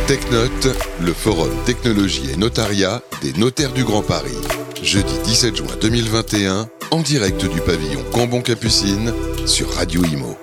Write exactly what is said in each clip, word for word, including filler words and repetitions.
TechNote, le forum technologie et notariat des notaires du Grand Paris. Jeudi dix-sept juin deux mille vingt et un, en direct du pavillon Cambon-Capucines sur Radio Imo.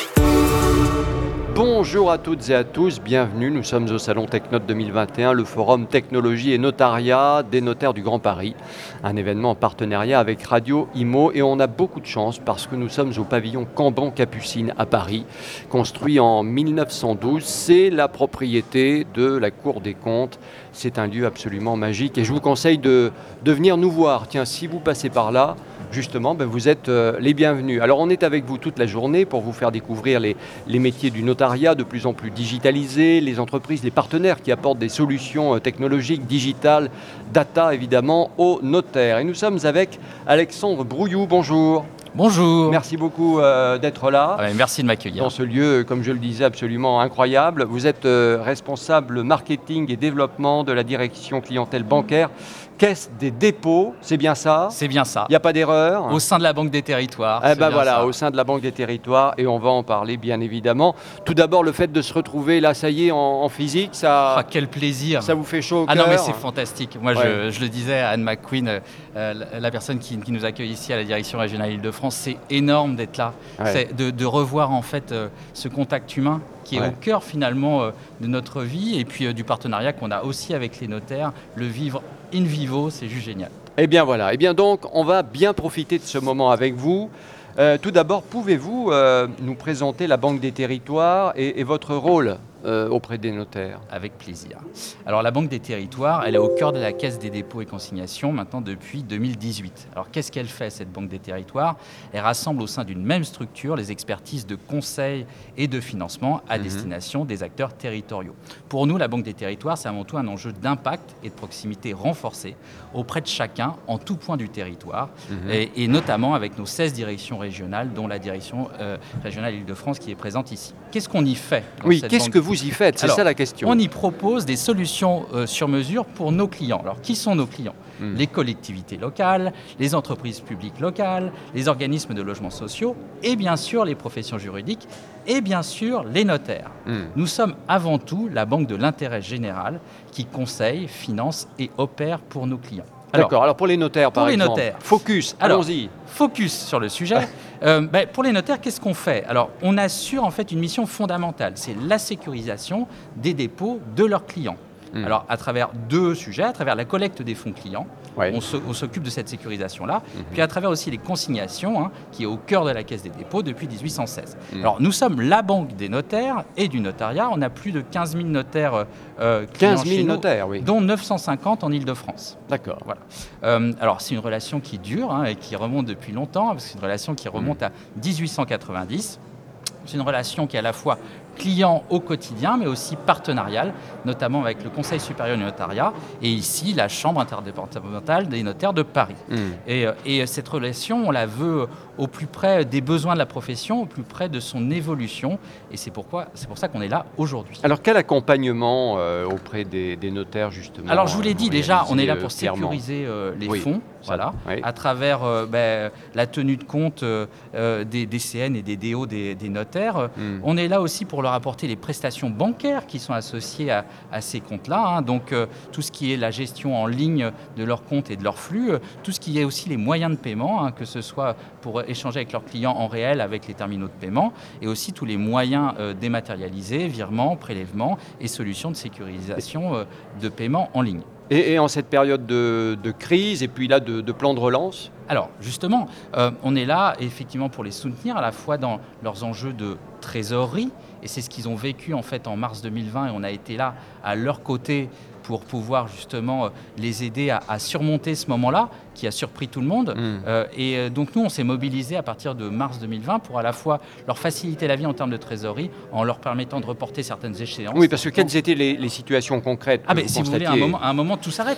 Bonjour à toutes et à tous, bienvenue, nous sommes au Salon TechNote deux mille vingt et un, le forum technologie et notariat des notaires du Grand Paris, un événement en partenariat avec Radio Imo, et on a beaucoup de chance parce que nous sommes au pavillon Cambon-Capucines à Paris, construit en mille neuf cent douze, c'est la propriété de la Cour des comptes, c'est un lieu absolument magique et je vous conseille de, de venir nous voir, tiens, si vous passez par là, justement, ben vous êtes euh, les bienvenus. Alors on est avec vous toute la journée pour vous faire découvrir les, les métiers du notariat de plus en plus digitalisés, les entreprises, les partenaires qui apportent des solutions euh, technologiques, digitales, data évidemment, aux notaires. Et nous sommes avec Alexandre Brouillou, bonjour. Bonjour. Merci beaucoup euh, d'être là. Ouais, merci de m'accueillir. Dans ce lieu, comme je le disais, absolument incroyable. Vous êtes euh, responsable marketing et développement de la direction clientèle bancaire. Caisse des dépôts, c'est bien ça? C'est bien ça. Il n'y a pas d'erreur? Au sein de la Banque des Territoires. Eh ben voilà, ça. Au sein de la Banque des Territoires, et on va en parler bien évidemment. Tout d'abord, le fait de se retrouver là, ça y est, en, en physique, ça, ah, quel plaisir. Ça vous fait chaud au Ah cœur? non, mais c'est fantastique. Moi, ouais. je, je le disais à Anne McQueen, euh, la, la personne qui, qui nous accueille ici à la direction régionale Île-de-France, c'est énorme d'être là. Ouais. C'est de, de revoir en fait euh, ce contact humain qui est ouais. au cœur finalement euh, de notre vie et puis euh, du partenariat qu'on a aussi avec les notaires, le vivre in vivo, c'est juste génial. Eh bien voilà, eh bien donc on va bien profiter de ce moment avec vous. Euh, tout d'abord, pouvez-vous euh, nous présenter la Banque des Territoires et, et votre rôle euh, auprès des notaires? Avec plaisir. Alors la Banque des Territoires, elle est au cœur de la Caisse des dépôts et consignations maintenant depuis deux mille dix-huit. Alors qu'est-ce qu'elle fait cette Banque des Territoires? Elle rassemble au sein d'une même structure les expertises de conseil et de financement à mmh. destination des acteurs territoriaux. Pour nous, la Banque des Territoires, c'est avant tout un enjeu d'impact et de proximité renforcée auprès de chacun en tout point du territoire mmh. et, et notamment avec nos seize directions régionales, dont la direction euh, régionale Île-de-France qui est présente ici. Qu'est-ce qu'on y fait? Oui, qu'est-ce que vous y faites? C'est Alors, ça la question. On y propose des solutions euh, sur mesure pour nos clients. Alors, qui sont nos clients? mmh. Les collectivités locales, les entreprises publiques locales, les organismes de logements sociaux et bien sûr les professions juridiques et bien sûr les notaires. Mmh. Nous sommes avant tout la banque de l'intérêt général qui conseille, finance et opère pour nos clients. Alors, D'accord, alors pour les notaires par pour exemple, les notaires, focus, allons-y. Focus sur le sujet. euh, ben, pour les notaires, qu'est-ce qu'on fait? Alors, on assure en fait une mission fondamentale, c'est la sécurisation des dépôts de leurs clients. Mmh. Alors, à travers deux sujets, à travers la collecte des fonds clients, ouais. on, se, on s'occupe de cette sécurisation-là, mmh. puis à travers aussi les consignations, hein, qui est au cœur de la Caisse des dépôts depuis dix-huit cent seize. Mmh. Alors, nous sommes la banque des notaires et du notariat. On a plus de quinze mille notaires euh, clients quinze mille chez nous, notaires, oui. dont neuf cent cinquante en Île-de-France. D'accord. Voilà. Euh, alors, c'est une relation qui dure hein, et qui remonte depuis longtemps, parce que c'est une relation qui remonte mmh. à dix-huit cent quatre-vingt-dix. C'est une relation qui est à la fois client au quotidien, mais aussi partenariale, notamment avec le Conseil supérieur du notariat et ici la Chambre interdépartementale des notaires de Paris. Mmh. Et, et cette relation, on la veut au plus près des besoins de la profession, au plus près de son évolution, et c'est, pourquoi, c'est pour ça qu'on est là aujourd'hui. Alors quel accompagnement euh, auprès des, des notaires justement? Alors je vous l'ai dit déjà, on est là pour euh, sécuriser euh, les oui, fonds, ça, voilà, oui. à travers euh, ben, la tenue de compte euh, des D C N et des D O des, des notaires. Mmh. On est là aussi pour leur apporter les prestations bancaires qui sont associées à, à ces comptes-là, hein. Donc euh, tout ce qui est la gestion en ligne de leurs comptes et de leurs flux, euh, tout ce qui est aussi les moyens de paiement, hein, que ce soit pour échanger avec leurs clients en réel avec les terminaux de paiement, et aussi tous les moyens euh, dématérialisés, virements, prélèvements et solutions de sécurisation euh, de paiement en ligne. Et, et en cette période de, de crise et puis là de, de plan de relance? Alors justement, euh, on est là effectivement pour les soutenir à la fois dans leurs enjeux de trésorerie, et c'est ce qu'ils ont vécu en fait en mars deux mille vingt, et on a été là à leur côté pour pouvoir justement les aider à, à surmonter ce moment-là qui a surpris tout le monde. Mmh. Euh, et euh, donc nous, on s'est mobilisés à partir de mars deux mille vingt pour à la fois leur faciliter la vie en termes de trésorerie, en leur permettant de reporter certaines échéances. Oui, parce que quelles étaient les, les situations concrètes? Ah, mais si vous voulez, à un moment, à un moment tout s'arrête.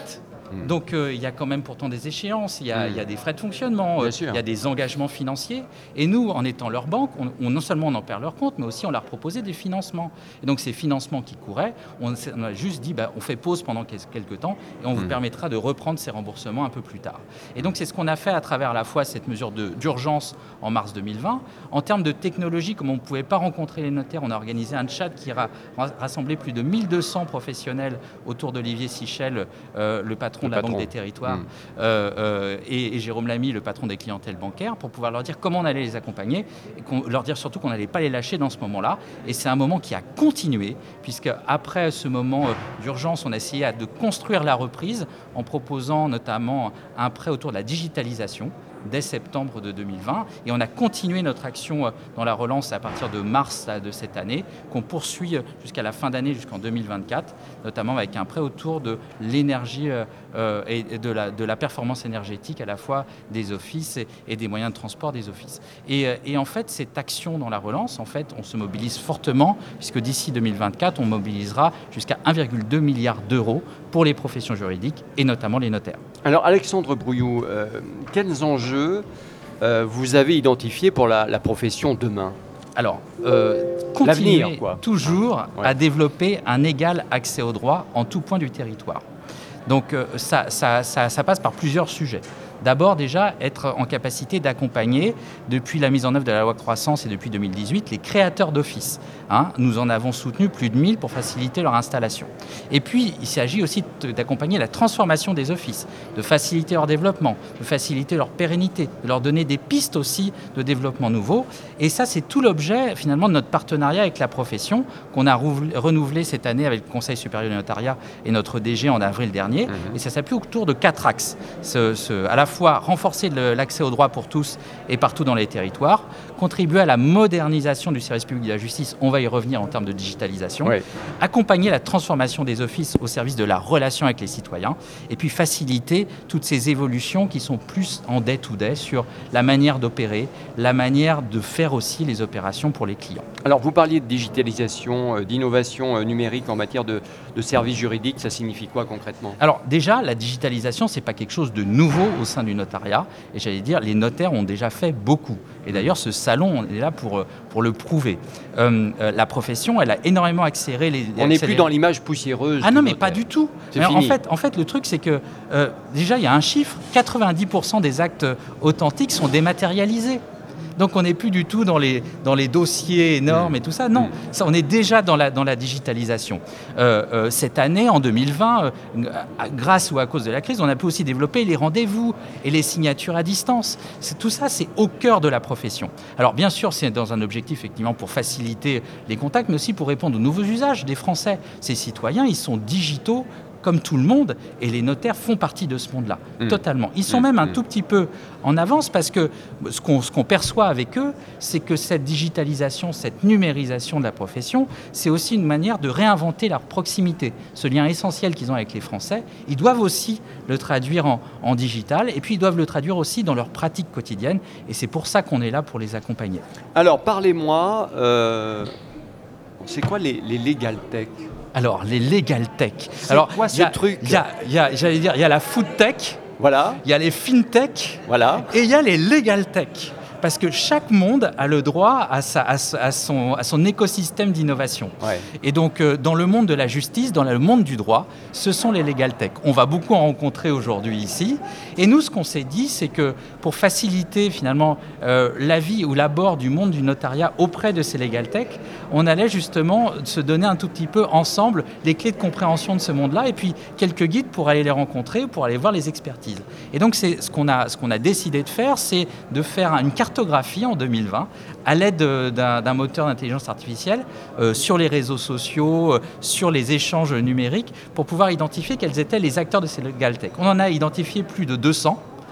Mmh. Donc euh, il y a quand même pourtant des échéances, il y a, mmh. il y a des frais de fonctionnement, euh, il y a des engagements financiers. Et nous, en étant leur banque, on, on, non seulement on en perd leur compte, mais aussi on leur proposait des financements. Et donc ces financements qui couraient, on, on a juste dit bah, on fait pause pendant quelques temps et on mmh. vous permettra de reprendre ces remboursements un peu plus tard. Et donc c'est ce qu'on a fait à travers à la fois cette mesure de, d'urgence en mars deux mille vingt. En termes de technologie, comme on ne pouvait pas rencontrer les notaires, on a organisé un chat qui a rassemblé plus de mille deux cents professionnels autour d'Olivier Sichel, euh, le patron le de la patron. Banque des Territoires, mmh. euh, euh, et, et Jérôme Lamy, le patron des clientèles bancaires, pour pouvoir leur dire comment on allait les accompagner, et qu'on, leur dire surtout qu'on n'allait pas les lâcher dans ce moment-là. Et c'est un moment qui a continué, puisque après ce moment euh, d'urgence, on a essayé de construire la reprise en proposant notamment un prêt autour de la digitalisation dès septembre de deux mille vingt. Et on a continué notre action dans la relance à partir de mars de cette année, qu'on poursuit jusqu'à la fin d'année, jusqu'en deux mille vingt-quatre, notamment avec un prêt autour de l'énergie euh, et de la, de la performance énergétique à la fois des offices et, et des moyens de transport des offices. Et, et en fait, cette action dans la relance, en fait, on se mobilise fortement, puisque d'ici deux mille vingt-quatre, on mobilisera jusqu'à un virgule deux milliard d'euros pour les professions juridiques et notamment les notaires. Alors Alexandre Brouillou, euh, quels enjeux euh, vous avez identifiés pour la, la profession demain ? Alors, euh, continuer quoi. toujours ouais. à développer un égal accès au droit en tout point du territoire. Donc euh, ça, ça, ça, ça passe par plusieurs sujets. D'abord, déjà, être en capacité d'accompagner, depuis la mise en œuvre de la loi croissance et depuis deux mille dix-huit, les créateurs d'office. Hein, nous en avons soutenu plus de mille pour faciliter leur installation. Et puis, il s'agit aussi d'accompagner la transformation des offices, de faciliter leur développement, de faciliter leur pérennité, de leur donner des pistes aussi de développement nouveau. Et ça, c'est tout l'objet, finalement, de notre partenariat avec la profession, qu'on a renouvelé cette année avec le Conseil supérieur du notariat et notre D G en avril dernier. Mmh. Et ça s'appuie autour de quatre axes. Ce, ce, à la fois renforcer le, l'accès au droit pour tous et partout dans les territoires, contribuer à la modernisation du service public de la justice, on va y revenir en termes de digitalisation, oui. accompagner la transformation des offices au service de la relation avec les citoyens, et puis faciliter toutes ces évolutions qui sont plus en day-to-day sur la manière d'opérer, la manière de faire aussi les opérations pour les clients. Alors vous parliez de digitalisation, d'innovation numérique en matière de, de services juridiques, ça signifie quoi concrètement ? Alors déjà, la digitalisation, c'est pas quelque chose de nouveau au sein du notariat, et j'allais dire, les notaires ont déjà fait beaucoup. Et d'ailleurs, ce salon, on est là pour, pour le prouver. Euh, euh, la profession, elle a énormément accéléré les... On n'est plus dans l'image poussiéreuse. Ah non, mais notaire. pas du tout. C'est mais fini. En fait, en fait, le truc, c'est que euh, déjà, il y a un chiffre, quatre-vingt-dix pour cent des actes authentiques sont dématérialisés. Donc on n'est plus du tout dans les, dans les dossiers énormes mmh. et tout ça. Non, mmh. ça, on est déjà dans la, dans la digitalisation. Euh, euh, cette année, en deux mille vingt, euh, grâce ou à cause de la crise, on a pu aussi développer les rendez-vous et les signatures à distance. C'est, tout ça, c'est au cœur de la profession. Alors bien sûr, c'est dans un objectif effectivement pour faciliter les contacts, mais aussi pour répondre aux nouveaux usages des Français. Ces citoyens, ils sont digitaux comme tout le monde, et les notaires font partie de ce monde-là, mmh. totalement. Ils sont mmh. même un tout petit peu en avance, parce que ce qu'on, ce qu'on perçoit avec eux, c'est que cette digitalisation, cette numérisation de la profession, c'est aussi une manière de réinventer leur proximité. Ce lien essentiel qu'ils ont avec les Français, ils doivent aussi le traduire en, en digital, et puis ils doivent le traduire aussi dans leur pratique quotidienne, et c'est pour ça qu'on est là pour les accompagner. Alors, parlez-moi, euh, c'est quoi les, les legal tech ? Alors, les legal tech. C'est Alors, quoi ce y a, truc ? y a, y a, J'allais dire, il y a la food tech, voilà. Il y a les fintech, voilà. Et il y a les legal tech. Parce que chaque monde a le droit à, sa, à, à, son, à son écosystème d'innovation. Ouais. Et donc, euh, dans le monde de la justice, dans le monde du droit, ce sont les legal tech. On va beaucoup en rencontrer aujourd'hui ici. Et nous, ce qu'on s'est dit, c'est que pour faciliter finalement euh, la vie ou l'abord du monde du notariat auprès de ces legal tech, on allait justement se donner un tout petit peu ensemble les clés de compréhension de ce monde-là et puis quelques guides pour aller les rencontrer, pour aller voir les expertises. Et donc, c'est, ce, qu'on a, ce qu'on a décidé de faire, c'est de faire une cartographie en deux mille vingt à l'aide d'un, d'un moteur d'intelligence artificielle euh, sur les réseaux sociaux, euh, sur les échanges numériques pour pouvoir identifier quels étaient les acteurs de ces legal tech. On en a identifié plus de deux cents.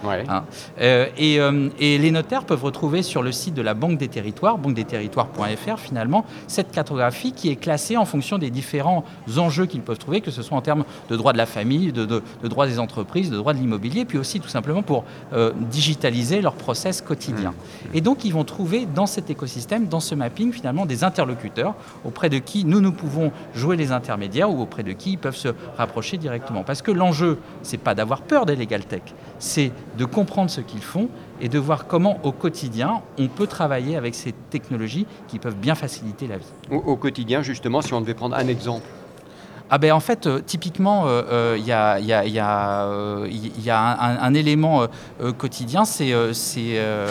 Ouais. Hein. Euh, et, euh, et les notaires peuvent retrouver sur le site de la Banque des Territoires, banque des territoires point f r finalement, cette cartographie qui est classée en fonction des différents enjeux qu'ils peuvent trouver, que ce soit en termes de droit de la famille, de, de, de droit des entreprises, de droit de l'immobilier, puis aussi tout simplement pour euh, digitaliser leur process quotidien. Mmh. Et donc ils vont trouver dans cet écosystème, dans ce mapping finalement des interlocuteurs auprès de qui nous, nous pouvons jouer les intermédiaires ou auprès de qui ils peuvent se rapprocher directement. Parce que l'enjeu, c'est pas d'avoir peur des legal tech, c'est de comprendre ce qu'ils font et de voir comment au quotidien on peut travailler avec ces technologies qui peuvent bien faciliter la vie. Au, au quotidien, justement, si on devait prendre un exemple. Ah ben en fait, euh, typiquement, il euh, y, a, y, a, y, a, euh, y a un, un élément euh, quotidien, c'est... Euh, c'est euh,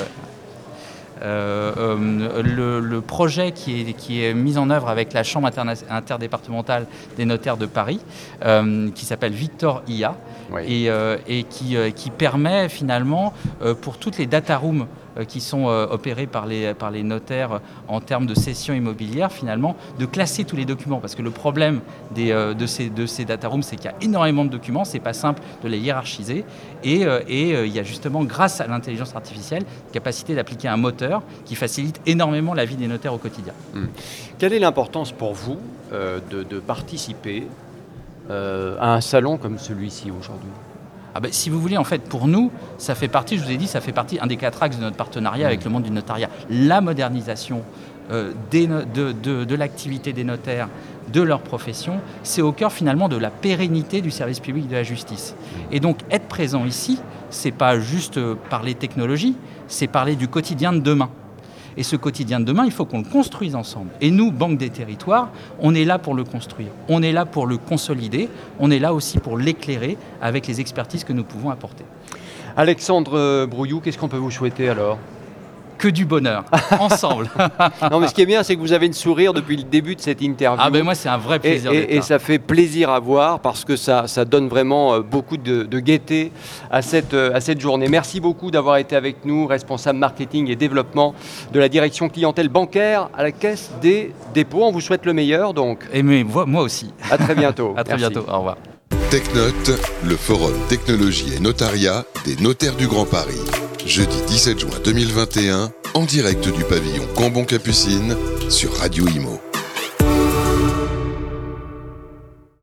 Euh, euh, le, le projet qui est, qui est mis en œuvre avec la Chambre interna- interdépartementale des notaires de Paris, euh, qui s'appelle Victor I A, oui. et, euh, et qui, euh, qui permet finalement, euh, pour toutes les data rooms euh, qui sont euh, opérées par les, par les notaires en termes de cession immobilière, finalement, de classer tous les documents. Parce que le problème des, euh, de, ces, de ces data rooms, c'est qu'il y a énormément de documents, c'est pas simple de les hiérarchiser. Et, euh, et euh, il y a justement, grâce à l'intelligence artificielle, capacité d'appliquer un moteur qui facilite énormément la vie des notaires au quotidien. Mmh. Quelle est l'importance pour vous euh, de, de participer euh, à un salon comme celui-ci aujourd'hui ? Ah ben, si vous voulez, en fait, pour nous, ça fait partie, je vous ai dit, ça fait partie, un des quatre axes de notre partenariat mmh. avec le monde du notariat. La modernisation euh, des no- de, de, de l'activité des notaires, de leur profession, c'est au cœur finalement de la pérennité du service public de la justice. Et donc, être présent ici, c'est pas juste parler technologie, c'est parler du quotidien de demain. Et ce quotidien de demain, il faut qu'on le construise ensemble. Et nous, Banque des Territoires, on est là pour le construire. On est là pour le consolider. On est là aussi pour l'éclairer avec les expertises que nous pouvons apporter. Alexandre Brouillou, qu'est-ce qu'on peut vous souhaiter alors ? Que du bonheur, ensemble. Non, mais ce qui est bien, c'est que vous avez le sourire depuis le début de cette interview. Ah ben moi, c'est un vrai plaisir et, d'être et, là. Et ça fait plaisir à voir parce que ça, ça donne vraiment beaucoup de, de gaieté à cette, à cette journée. Merci beaucoup d'avoir été avec nous, responsable marketing et développement de la direction clientèle bancaire à la Caisse des dépôts. On vous souhaite le meilleur, donc. Et mais moi aussi. À très bientôt. À très Merci. bientôt, au revoir. TechNote, le forum technologie et notariat des notaires du Grand Paris. Jeudi dix-sept juin deux mille vingt et un, en direct du pavillon Cambon-Capucines sur Radio Imo.